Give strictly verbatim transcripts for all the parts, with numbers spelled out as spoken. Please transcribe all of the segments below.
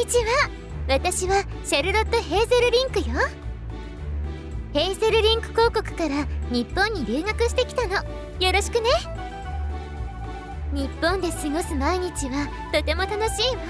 にちは。私はシャルロット・ヘーゼルリンクよ。ヘーゼルリンク広告から日本に留学してきたの。よろしくね。日本で過ごす毎日はとても楽しいわ。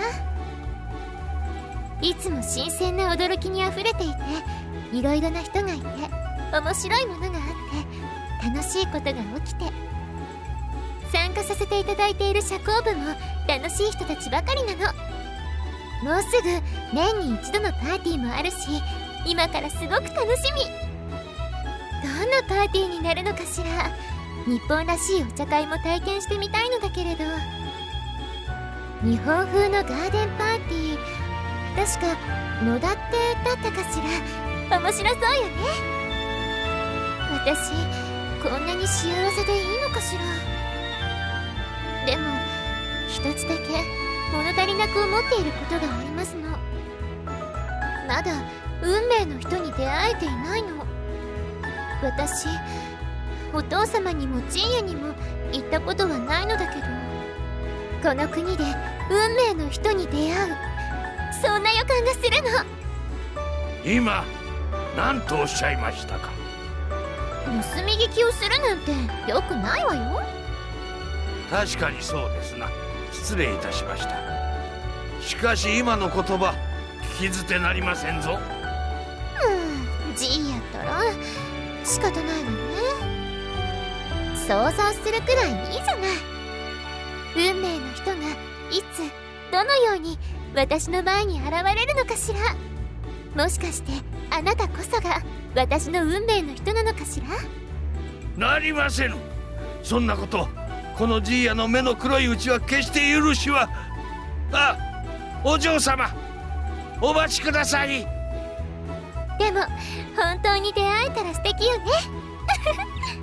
いつも新鮮な驚きにあふれていて、いろいろな人がいて、面白いものがあって、楽しいことが起きて、参加させていただいている社交部も楽しい人たちばかりなの。もうすぐ年に一度のパーティーもあるし、今からすごく楽しみ。どんなパーティーになるのかしら。日本らしいお茶会も体験してみたいのだけれど、日本風のガーデンパーティー、確か野立ってだったかしら。面白そうよね。私こんなに幸せでいいのかしら。でも一つだけ物足りなく思っていることがありますの。まだ運命の人に出会えていないの。私お父様にもジンヤにも言ったことはないのだけど、この国で運命の人に出会う、そんな予感がするの。 今何とおっしゃいましたか？ 盗み聞きをするなんてよくないわよ。 確かにそうですな。失礼いたしました。しかし今の言葉聞き捨てなりませんぞ。 うん、ジンやったら仕方ないわね。想像するくらいいいじゃない。運命の人がいつどのように私の前に現れるのかしら。もしかしてあなたこそが私の運命の人なのかしら。 なりませぬ。そんなことこのジーヤの目の黒いうちは決して許しは。あ、お嬢様お待ちください。 でも本当に出会えたら素敵よね。